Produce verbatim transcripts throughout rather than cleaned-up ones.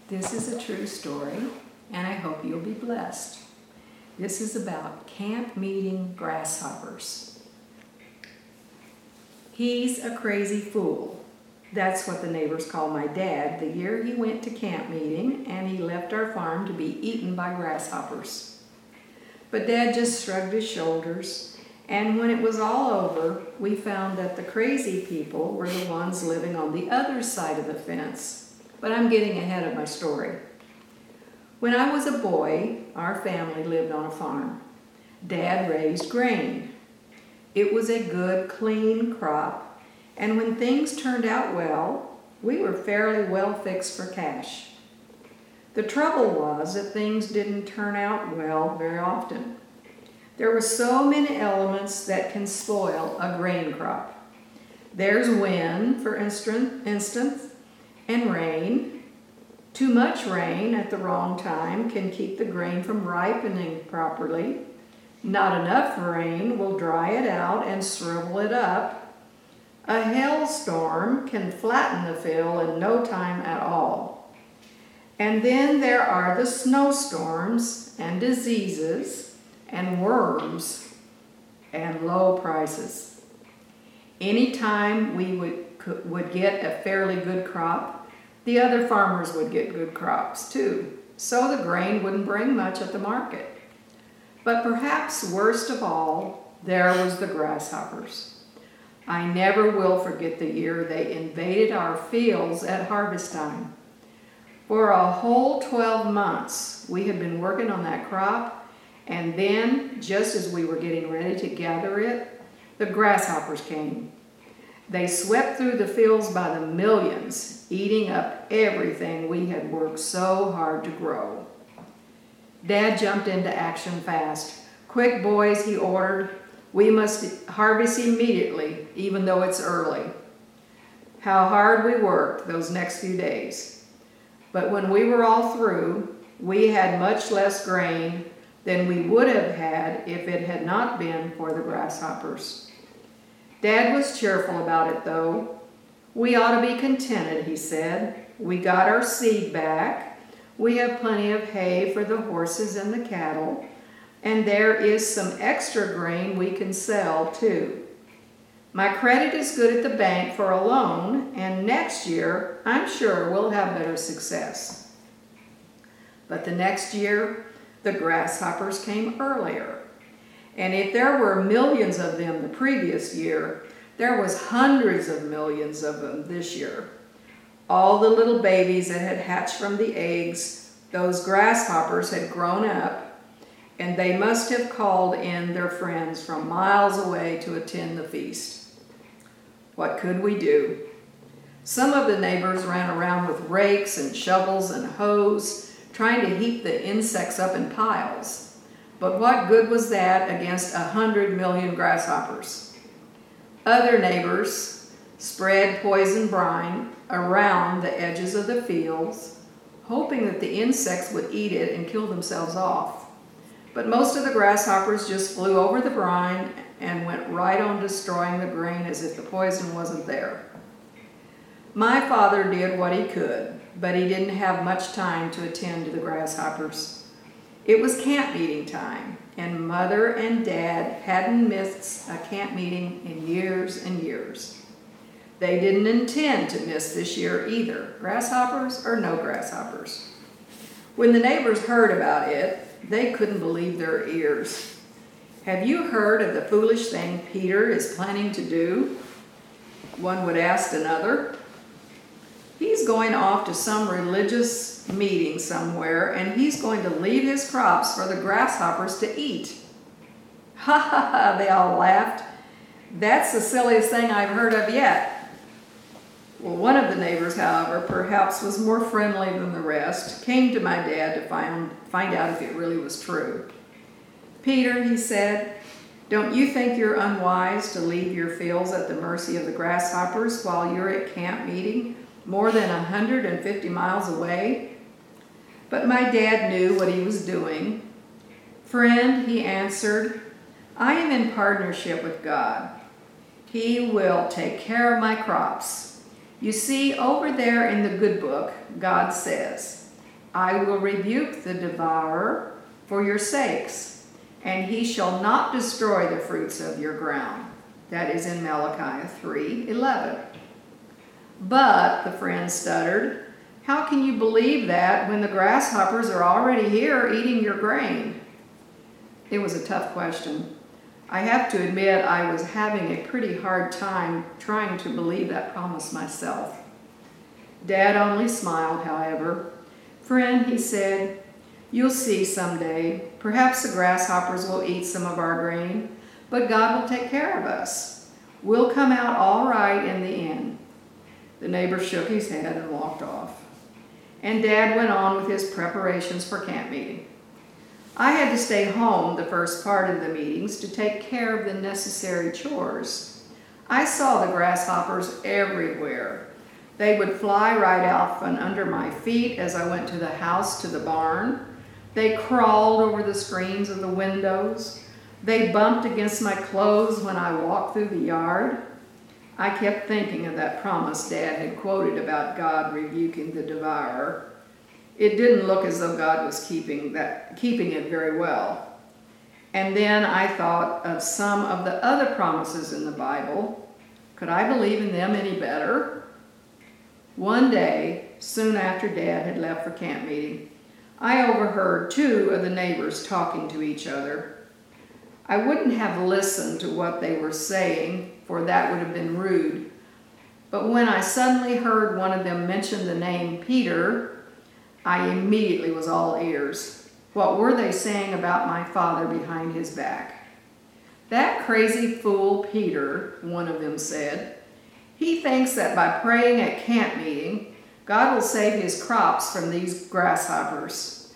This is a true story, and I hope you'll be blessed. This is about camp meeting grasshoppers. He's a crazy fool. That's what the neighbors call my dad the year he went to camp meeting and he left our farm to be eaten by grasshoppers. But Dad just shrugged his shoulders, and when it was all over, we found that the crazy people were the ones living on the other side of the fence. But I'm getting ahead of my story. When I was a boy, our family lived on a farm. Dad raised grain. It was a good, clean crop, and when things turned out well, we were fairly well fixed for cash. The trouble was that things didn't turn out well very often. There were so many elements that can spoil a grain crop. There's wind, for instance, and rain. Too much rain at the wrong time can keep the grain from ripening properly. Not enough rain will dry it out and shrivel it up. A hailstorm can flatten the field in no time at all. And then there are the snowstorms and diseases and worms and low prices. Anytime we would, would get a fairly good crop, the other farmers would get good crops too, so the grain wouldn't bring much at the market. But perhaps worst of all, there was the grasshoppers. I never will forget the year they invaded our fields at harvest time. For a whole twelve months, we had been working on that crop, and then, just as we were getting ready to gather it, the grasshoppers came. They swept through the fields by the millions, eating up everything we had worked so hard to grow. Dad jumped into action fast. "Quick, boys," he ordered. "We must harvest immediately, even though it's early." How hard we worked those next few days. But when we were all through, we had much less grain than we would have had if it had not been for the grasshoppers. Dad was cheerful about it, though. "We ought to be contented," he said. "We got our seed back. We have plenty of hay for the horses and the cattle, and there is some extra grain we can sell, too. My credit is good at the bank for a loan, and next year I'm sure we'll have better success." But the next year, the grasshoppers came earlier. And if there were millions of them the previous year, there was hundreds of millions of them this year. All the little babies that had hatched from the eggs, those grasshoppers had grown up, and they must have called in their friends from miles away to attend the feast. What could we do? Some of the neighbors ran around with rakes and shovels and hoes, trying to heap the insects up in piles. But what good was that against a hundred million grasshoppers? Other neighbors spread poison brine around the edges of the fields, hoping that the insects would eat it and kill themselves off. But most of the grasshoppers just flew over the brine and went right on destroying the grain as if the poison wasn't there. My father did what he could, but he didn't have much time to attend to the grasshoppers. It was camp meeting time, and Mother and Dad hadn't missed a camp meeting in years and years. They didn't intend to miss this year either, grasshoppers or no grasshoppers. When the neighbors heard about it, they couldn't believe their ears. "Have you heard of the foolish thing Peter is planning to do?" one would ask another. "He's going off to some religious meeting somewhere, and he's going to leave his crops for the grasshoppers to eat." "Ha ha ha," they all laughed. "That's the silliest thing I've heard of yet." Well, one of the neighbors, however, perhaps was more friendly than the rest, came to my dad to find, find out if it really was true. "Peter," he said, "don't you think you're unwise to leave your fields at the mercy of the grasshoppers while you're at camp meeting more than one hundred fifty miles away?" But my dad knew what he was doing. "Friend," he answered, "I am in partnership with God. He will take care of my crops. You see, over there in the good book, God says, I will rebuke the devourer for your sakes, and he shall not destroy the fruits of your ground. That is in Malachi three eleven. But, the friend stuttered, how can you believe that when the grasshoppers are already here eating your grain? It was a tough question. I have to admit I was having a pretty hard time trying to believe that promise myself. Dad only smiled, however. Friend, he said, you'll see someday. Perhaps the grasshoppers will eat some of our grain, but God will take care of us. We'll come out all right in the end. The neighbor shook his head and walked off. And Dad went on with his preparations for camp meeting. I had to stay home the first part of the meetings to take care of the necessary chores. I saw the grasshoppers everywhere. They would fly right out from under my feet as I went to the house to the barn. They crawled over the screens of the windows. They bumped against my clothes when I walked through the yard. I kept thinking of that promise Dad had quoted about God rebuking the devourer. It didn't look as though God was keeping that, keeping it very well. And then I thought of some of the other promises in the Bible. Could I believe in them any better? One day, soon after Dad had left for camp meeting, I overheard two of the neighbors talking to each other. I wouldn't have listened to what they were saying, for that would have been rude. But when I suddenly heard one of them mention the name Peter, I immediately was all ears. What were they saying about my father behind his back? That crazy fool Peter, one of them said, he thinks that by praying at camp meeting, God will save his crops from these grasshoppers.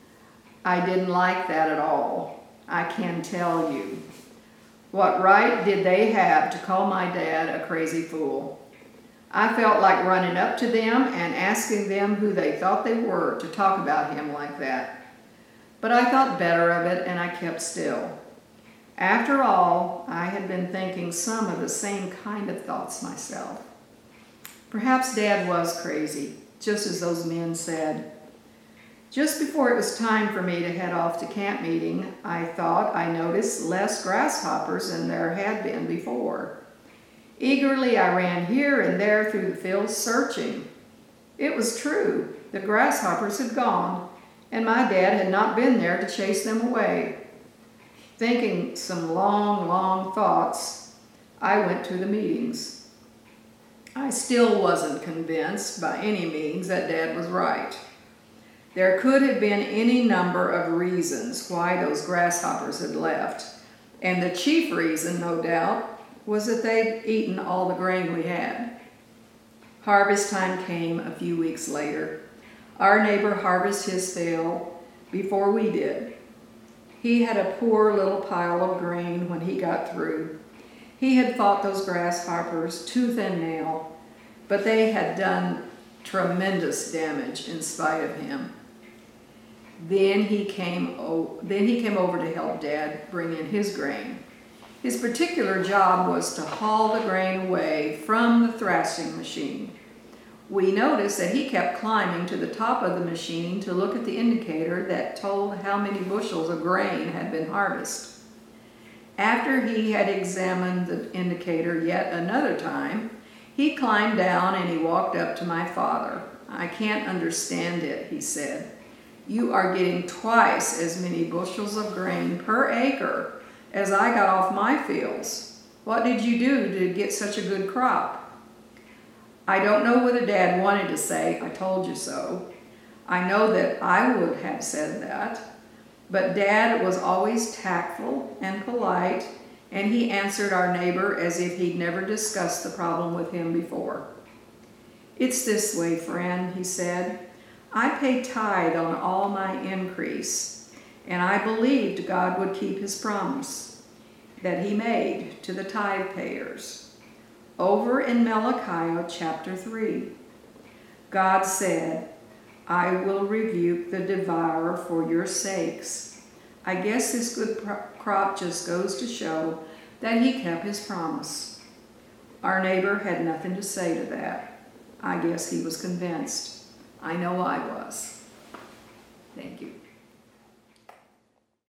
I didn't like that at all, I can tell you. What right did they have to call my dad a crazy fool? I felt like running up to them and asking them who they thought they were to talk about him like that. But I thought better of it and I kept still. After all, I had been thinking some of the same kind of thoughts myself. Perhaps Dad was crazy, just as those men said. Just before it was time for me to head off to camp meeting, I thought I noticed less grasshoppers than there had been before. Eagerly, I ran here and there through the fields searching. It was true. The grasshoppers had gone, and my dad had not been there to chase them away. Thinking some long, long thoughts, I went to the meetings. I still wasn't convinced by any means that Dad was right. There could have been any number of reasons why those grasshoppers had left, and the chief reason, no doubt, was that they'd eaten all the grain we had. Harvest time came a few weeks later. Our neighbor harvested his field before we did. He had a poor little pile of grain when he got through. He had fought those grasshoppers tooth and nail, but they had done tremendous damage in spite of him. Then he came, o- then he came over to help Dad bring in his grain. His particular job was to haul the grain away from the thrashing machine. We noticed that he kept climbing to the top of the machine to look at the indicator that told how many bushels of grain had been harvested. After he had examined the indicator yet another time, he climbed down and he walked up to my father. "I can't understand it," he said. "You are getting twice as many bushels of grain per acre as I got off my fields. What did you do to get such a good crop?" I don't know whether Dad wanted to say, "I told you so." I know that I would have said that, but Dad was always tactful and polite, and he answered our neighbor as if he'd never discussed the problem with him before. "It's this way, friend," he said. "I pay tithe on all my increase, and I believed God would keep his promise that he made to the tithe payers. Over in Malachi chapter three, God said, 'I will rebuke the devourer for your sakes.' I guess this good crop just goes to show that he kept his promise." Our neighbor had nothing to say to that. I guess he was convinced. I know I was. Thank you.